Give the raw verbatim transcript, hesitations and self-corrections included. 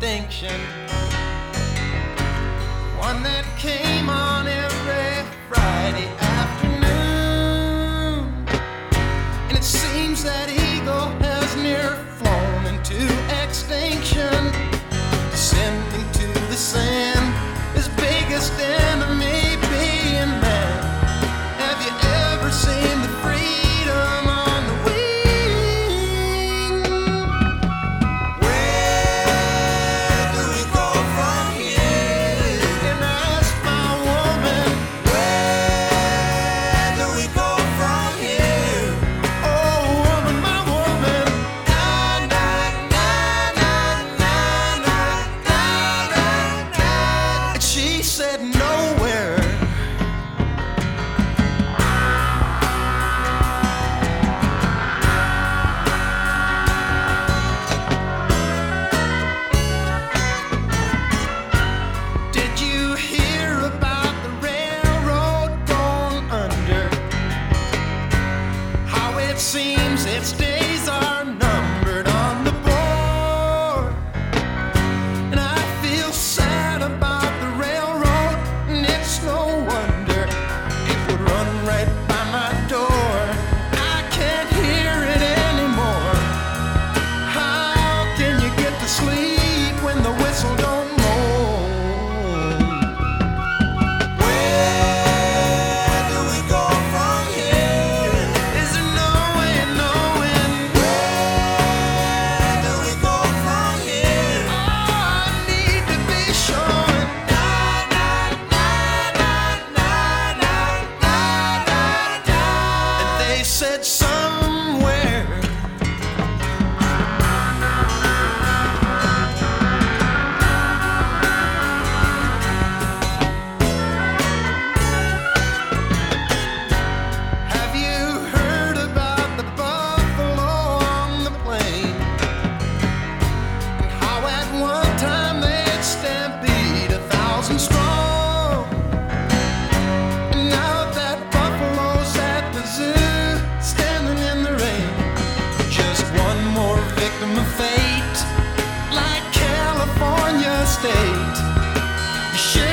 extinction. One that came on every Friday afternoon. And it seems that eagle has near flown into extinction, descending to the sand, his biggest enemy being man. Have you ever seen the freedom on the wing? Where do we go from here? And I asked my woman, where do we go from here? Oh woman, my woman, na na na na na na na na na. And she said nowhere. Did you hear about the railroad going under? How it seems its days are numbered on the board. And I feel sad about the railroad, and it's no wonder it would run right by my door. I can't hear it anymore. How can you get to sleep when the whistle don't moan? Where do we go from here? Is there no way of knowing? Where do we go from here? Oh, I need to be sure. Na na na na na na na na na. And they said somewhere. Have you heard about the buffalo on the plain? And how at one time they'd stampede a thousand strong? And now that buffalo's at the zoo, standing in the rain, just one more victim of fate, like California State. You